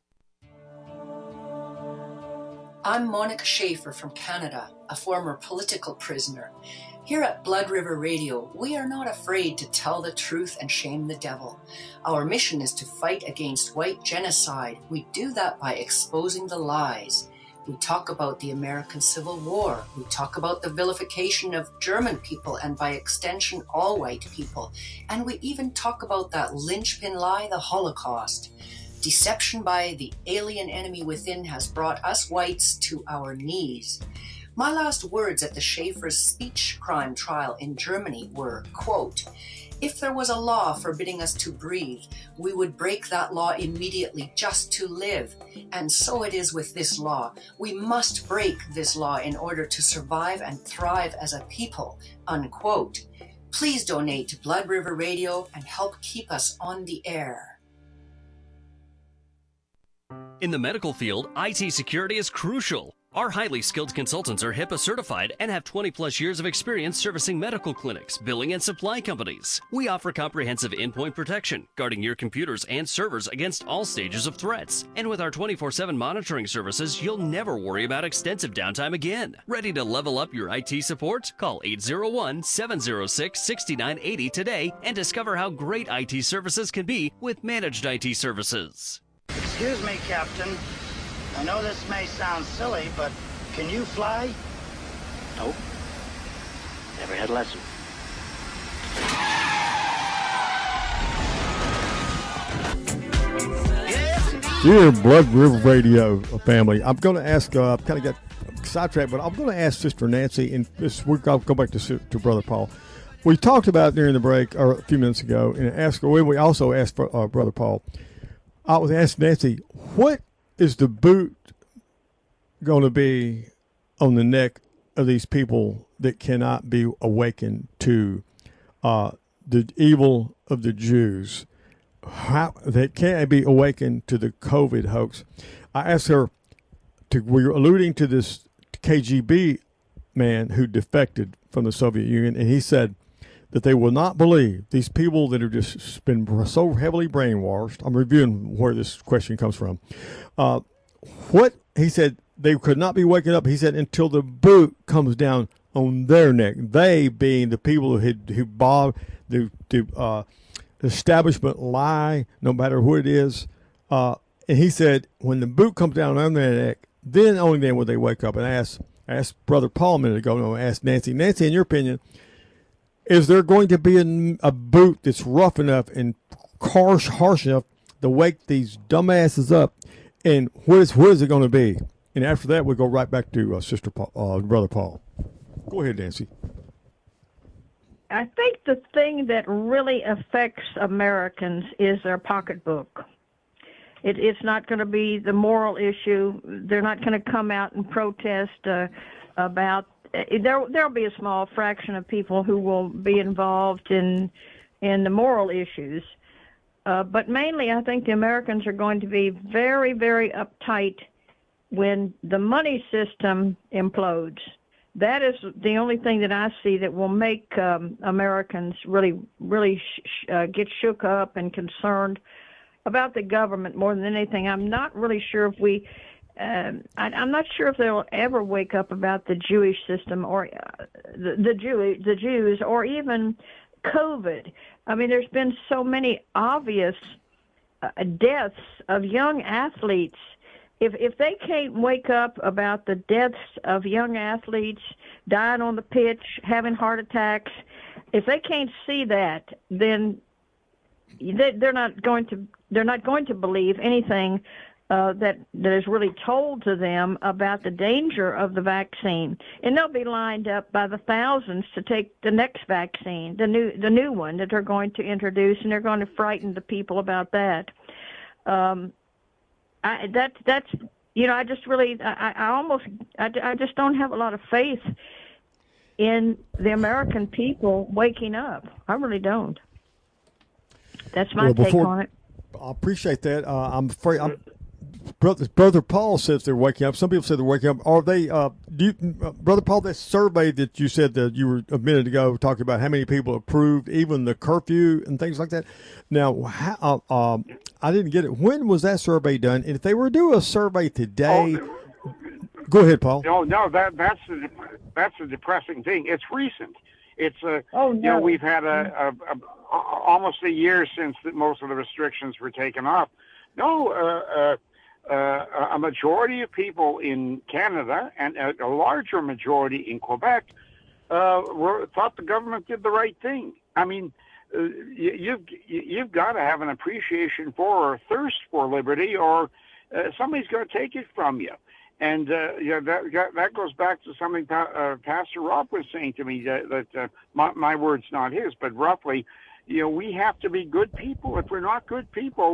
I'm Monica Schaefer from Canada, a former political prisoner. Here at Blood River Radio, we are not afraid to tell the truth and shame the devil. Our mission is to fight against white genocide. We do that by exposing the lies. We talk about the American Civil War. We talk about the vilification of German people and by extension all white people. And we even talk about that linchpin lie, the Holocaust. Deception by the alien enemy within has brought us whites to our knees. My last words at the Schaefer's speech crime trial in Germany were, quote, "If there was a law forbidding us to breathe, we would break that law immediately just to live. And so it is with this law. We must break this law in order to survive and thrive as a people," unquote. Please donate to Blood River Radio and help keep us on the air. In the medical field, I T security is crucial. Our highly skilled consultants are HIPAA certified and have twenty plus years of experience servicing medical clinics, billing, and supply companies. We offer comprehensive endpoint protection, guarding your computers and servers against all stages of threats. And with our twenty-four seven monitoring services, you'll never worry about extensive downtime again. Ready to level up your I T support? Call eight zero one, seven zero six, six nine eight zero today and discover how great I T services can be with managed I T services. Excuse me, Captain. I know this may sound silly, but can you fly? Nope. Never had a lesson. Dear Blood River Radio family, I'm going to ask, uh, I've kind of got sidetracked, but I'm going to ask Sister Nancy, and this, we'll go back to, to Brother Paul. We talked about during the break, or a few minutes ago, and asked, we also asked for, uh, Brother Paul, I was asking Nancy, what is the boot going to be on the neck of these people that cannot be awakened to uh, the evil of the Jews? How that can't be awakened to the COVID hoax? I asked her, to, we were alluding to this K G B man who defected from the Soviet Union, and he said that they will not believe these people that have just been so heavily brainwashed. I'm reviewing where this question comes from. Uh, what he said, they could not be waking up, he said, until the boot comes down on their neck. They being the people who who bob the, the uh, establishment lie, no matter who it is. Uh, and he said, when the boot comes down on their neck, then only then will they wake up. And I asked, I asked Brother Paul a minute ago, no, I asked Nancy. Nancy, in your opinion, is there going to be a, a boot that's rough enough and harsh, harsh enough to wake these dumbasses up? And what is what is it going to be? And after that, we'll go right back to uh, Sister Paul, uh, Brother Paul. Go ahead, Nancy. I think the thing that really affects Americans is their pocketbook. It, it's not going to be the moral issue. They're not going to come out and protest uh, about. There, there'll be a small fraction of people who will be involved in in the moral issues, uh, but mainly I think the Americans are going to be very, very uptight when the money system implodes. That is the only thing that I see that will make um, Americans really, really sh- uh, get shook up and concerned about the government more than anything. I'm not really sure if we. Um, I, I'm not sure if they'll ever wake up about the Jewish system or uh, the, the Jew, the Jews, or even COVID. I mean, there's been so many obvious uh, deaths of young athletes. If if they can't wake up about the deaths of young athletes dying on the pitch, having heart attacks, if they can't see that, then they, they're not going to they're not going to believe anything Uh, that that is really told to them about the danger of the vaccine, and they'll be lined up by the thousands to take the next vaccine, the new the new one that they're going to introduce, and they're going to frighten the people about that. Um, I that that's you know I just really I, I almost I, I just don't have a lot of faith in the American people waking up. I really don't. That's my well, take before, on it. I appreciate that. Uh, I'm afraid. I'm, Brother, Brother Paul says they're waking up. Some people say they're waking up. Are they, uh, do you, uh, Brother Paul, that survey that you said that you were a minute ago talking about how many people approved even the curfew and things like that. Now, how, uh, um, I didn't get it. When was that survey done? And if they were to do a survey today, oh, go ahead, Paul. No, no, that that's the that's the depressing thing. It's recent. It's a, oh, no. you know, we've had a, a, a, a almost a year since the, most of the restrictions were taken off. No, uh, uh, uh, a majority of people in Canada and a, a larger majority in Quebec uh, were thought the government did the right thing. I mean, uh, you, you've you've got to have an appreciation for or thirst for liberty, or uh, somebody's going to take it from you. And uh, yeah, that that goes back to something pa- uh, Pastor Rob was saying to me, that, that uh, my, my words, not his, but roughly, you know, we have to be good people. If we're not good people,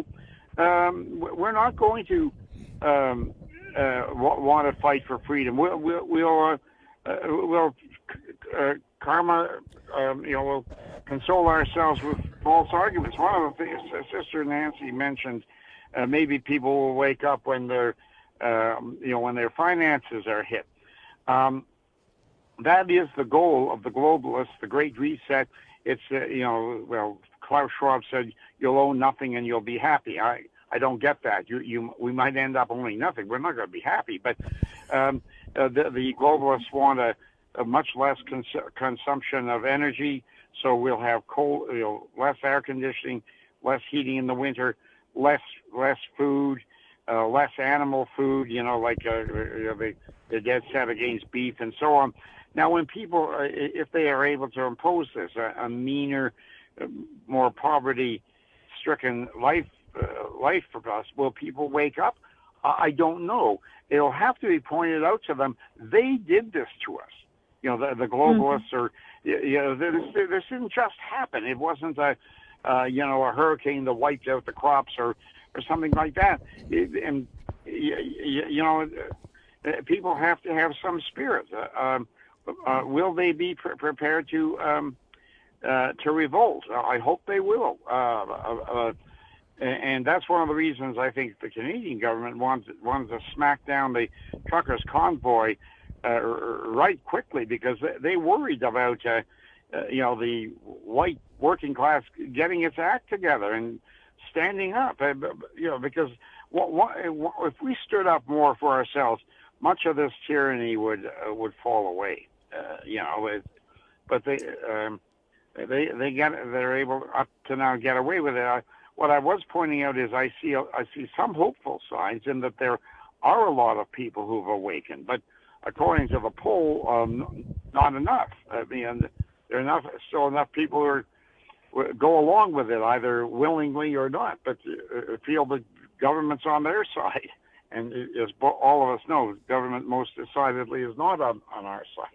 um, we're not going to um, uh, want to fight for freedom. We'll we'll we'll, uh, uh, we'll uh, karma, um, you know, we'll console ourselves with false arguments. One of the things Sister Nancy mentioned, uh, maybe people will wake up when they're Um, you know, when their finances are hit. Um, that is the goal of the globalists, the Great Reset. It's, uh, you know, well, Klaus Schwab said, you'll own nothing and you'll be happy. I, I don't get that. You, you, we might end up owning nothing. We're not going to be happy. But um, uh, the, the globalists want a, a much less cons- consumption of energy, so we'll have coal, you know, less air conditioning, less heating in the winter, less less food, uh, less animal food. You know, like uh, you know, they they're dead set against beef and so on. Now, when people, uh, if they are able to impose this, a, a meaner, uh, more poverty-stricken life uh, life for us, will people wake up? Uh, I don't know. It'll have to be pointed out to them. They did this to us. You know, the, the globalists mm-hmm. are. You know, this, this didn't just happen. It wasn't a, uh, you know, a hurricane that wiped out the crops or, or something like that. It, and you, you know, people have to have some spirit. Uh, um, uh, will they be pre- prepared to um, uh, to revolt? I hope they will. Uh, uh, uh, and that's one of the reasons I think the Canadian government wants wants to smack down the truckers' convoy Uh, right quickly, because they worried about, uh, uh, you know, the white working class getting its act together and standing up. Uh, you know, because what, what, if we stood up more for ourselves, much of this tyranny would uh, would fall away. Uh, you know, it, but they um, they they get they're able up to now get away with it. I, what I was pointing out is I see I see some hopeful signs in that there are a lot of people who've awakened, but according to the poll, um, not enough. I mean, there are enough, still enough people who are, go along with it, either willingly or not, but uh, feel the government's on their side. And as all of us know, government most decidedly is not on, on our side.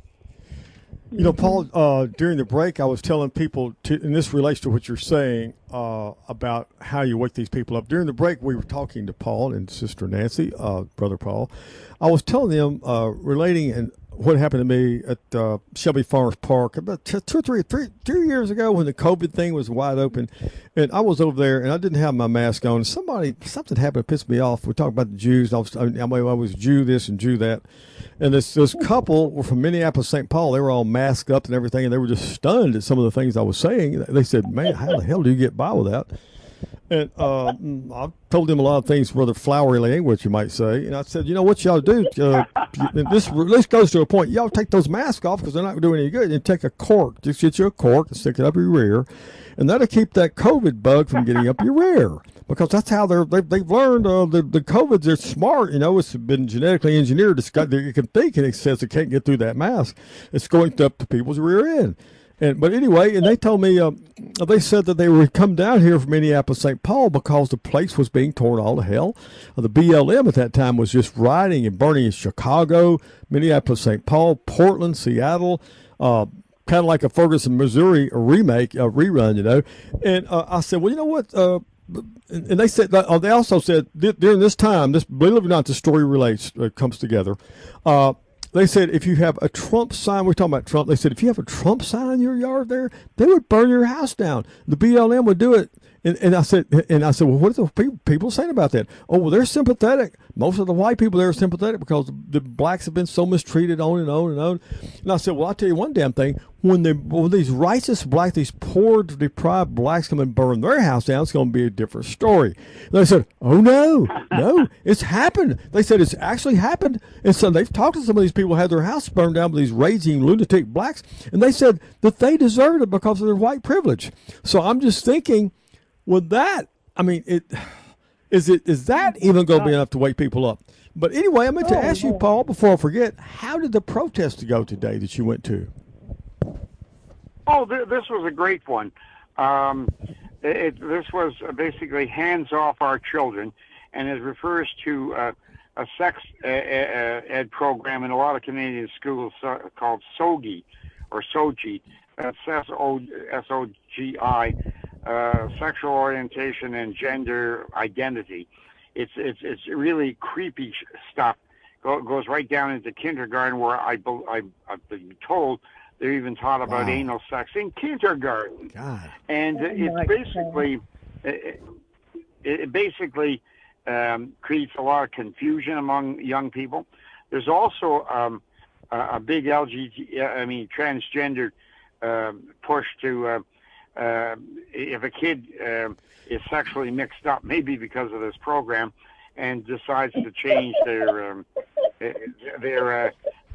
You know, Paul, uh, during the break, I was telling people, to, and this relates to what you're saying uh, about how you wake these people up. During the break, we were talking to Paul and Sister Nancy, uh, Brother Paul. I was telling them, uh, relating and what happened to me at uh, Shelby Farms Park about two, two or three, three, three years ago when the COVID thing was wide open. And I was over there, and I didn't have my mask on. Somebody, something happened to piss me off. We're talking about the Jews. I was, I, I was Jew this and Jew that. And this this couple were from Minneapolis, Saint Paul. They were all masked up and everything, and they were just stunned at some of the things I was saying. They said, man, how the hell do you get by with that? And uh, I told them a lot of things, rather flowery language, you might say. And I said, you know what y'all do? Uh, this this goes to a point. Y'all take those masks off because they're not doing any good. And take a cork. Just get you a cork and stick it up your rear. And that'll keep that COVID bug from getting up your rear. Because that's how they're, they've, they've learned uh, the, the COVIDs, they're smart. You know, it's been genetically engineered. It's got, you can think, and it says it can't get through that mask. It's going up to people's rear end. And But anyway, and they told me, um, they said that they would come down here from Minneapolis, Saint Paul, because the place was being torn all to hell. Uh, the B L M at that time was just rioting and burning in Chicago, Minneapolis, Saint Paul, Portland, Seattle, uh, kind of like a Ferguson, Missouri a remake, a rerun, you know. And uh, I said, well, you know what? Uh, and they said, uh, they also said during this time, this, believe it or not, the story relates, uh, comes together. Uh, They said if you have a Trump sign, we're talking about Trump, they said if you have a Trump sign in your yard there, they would burn your house down. The B L M would do it. And, and I said, and I said, well, what are the people, people saying about that? Oh, well, they're sympathetic. Most of the white people there are sympathetic because the blacks have been so mistreated on and on and on. And I said, well, I'll tell you one damn thing. When, they, when these righteous blacks, these poor, deprived blacks come and burn their house down, it's going to be a different story. And they said, oh, no, no, it's happened. They said it's actually happened. And so they've talked to some of these people who had their house burned down by these raging lunatic blacks, and they said that they deserved it because of their white privilege. So I'm just thinking, with that, I mean, it. Is it is that even going to be enough to wake people up? But anyway, I'm going to ask you, Paul, before I forget, how did the protest go today that you went to? Oh, th- this was a great one. Um, it, this was basically hands off our children, and it refers to uh, a sex ed program in a lot of Canadian schools uh, called SOGI, or SOGI. That's S O G I, uh, sexual orientation and gender identity. It's it's it's really creepy stuff. Go, goes right down into kindergarten, where I I I've been told they're even taught about wow. anal sex in kindergarten. God. And oh it's basically it, it basically um, creates a lot of confusion among young people. There's also um, a, a big L G B T, I mean transgender uh, push to uh, uh, if a kid uh, is sexually mixed up, maybe because of this program, and decides to change their um, their uh,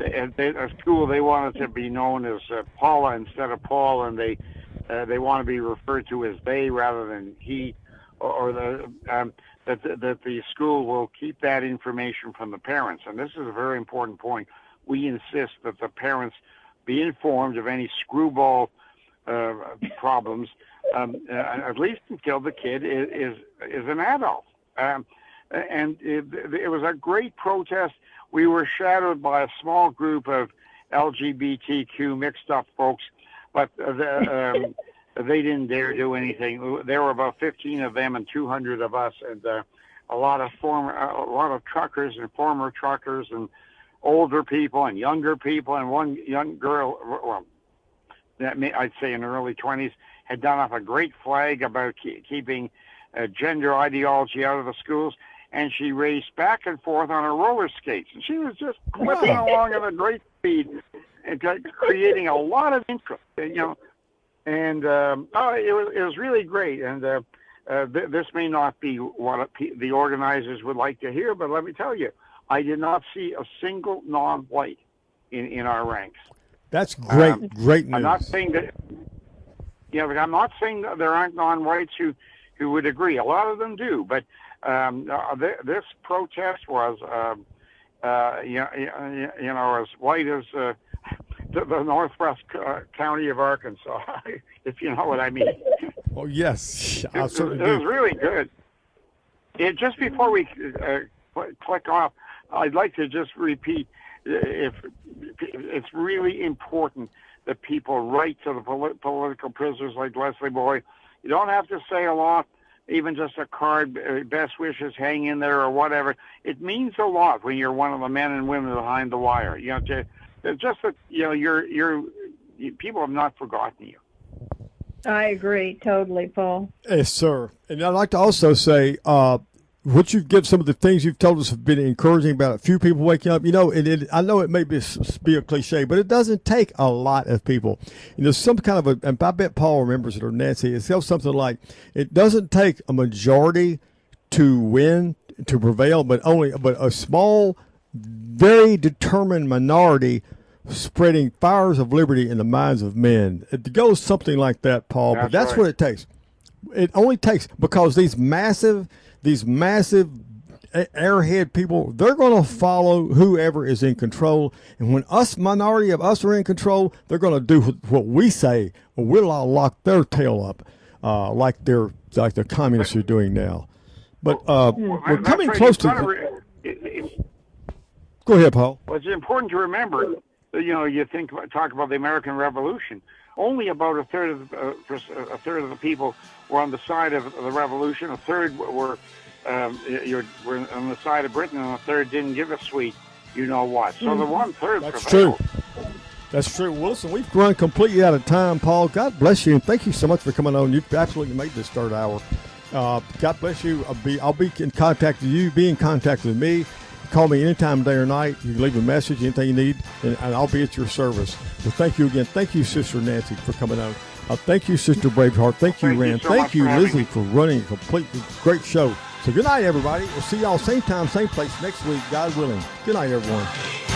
a school, they want it to be known as uh, Paula instead of Paul, and they uh, they want to be referred to as they rather than he, or, or the um, that the, that the school will keep that information from the parents. And this is a very important point. We insist that the parents be informed of any screwball uh, problems, um, uh, at least until the kid is is, is an adult. Um, and it, it was a great protest. We were shadowed by a small group of L G B T Q mixed up folks, but the, um, they didn't dare do anything. There were about fifteen of them and two hundred of us, and uh, a lot of former, a lot of truckers and former truckers, and older people and younger people, and one young girl, well, that may, I'd say in her early twenties, had done up a great flag about ke- keeping uh, gender ideology out of the schools. And she raced back and forth on her roller skates. And she was just clipping oh. along at a great speed and creating a lot of interest, you know. And um, oh, it was it was really great. And uh, uh, th- this may not be what the organizers would like to hear, but let me tell you, I did not see a single non-white in, in our ranks. That's great, um, great news. I'm not saying that, yeah, but I'm not saying that there aren't non-whites who, who would agree. A lot of them do, but Um, uh, th- this protest was, uh, uh, you, know, you know, as white as uh, the, the northwest uh, county of Arkansas, if you know what I mean. Oh yes, I it, certainly it, do. It was really good. It, just before we uh, cl- click off, I'd like to just repeat: if it's really important that people write to the poli- political prisoners like Leslie Boy. You don't have to say a lot. Even just a card, best wishes, hang in there, or whatever. It means a lot when you're one of the men and women behind the wire. You know, to, just that you know, you're you're you, people have not forgotten you. I agree totally, Paul. Yes, sir. And I'd like to also say, uh, what you give some of the things you've told us have been encouraging about a few people waking up. You know, and it, I know it may be, be a cliche, but it doesn't take a lot of people. You know, some kind of a, and I bet Paul remembers it, or Nancy, it says something like, it doesn't take a majority to win, to prevail, but only, but a small, very determined minority spreading fires of liberty in the minds of men. It goes something like that, Paul, that's but that's right. What it takes. It only takes, because these massive, These massive airhead people, they're going to follow whoever is in control. And when us minority of us are in control, they're going to do what we say, or we'll all lock their tail up, uh, like they're like the communists are doing now. But uh, well, we're coming right. close to. Re- it, it, Go ahead, Paul. Well, it's important to remember. You know, you think talk about the American Revolution. Only about a third of uh, a third of the people were on the side of the revolution. A third were um, you're, were on the side of Britain, and a third didn't give a sweet, you know what. So mm. the one third. That's prevailed. true. That's true. Well, listen, we've run completely out of time, Paul. God bless you, and thank you so much for coming on. You've absolutely made this third hour. Uh, God bless you. I'll be I'll be in contact with you. Be in contact with me. Call me anytime, day or night. You can leave a message, anything you need, and, and I'll be at your service. So thank you again. Thank you, Sister Nancy, for coming on. Uh, thank you, Sister Braveheart. Thank you, thank Rand. You so thank you, Lizzie, for running a complete great show. So good night, everybody. We'll see y'all same time, same place next week, God willing. Good night, everyone.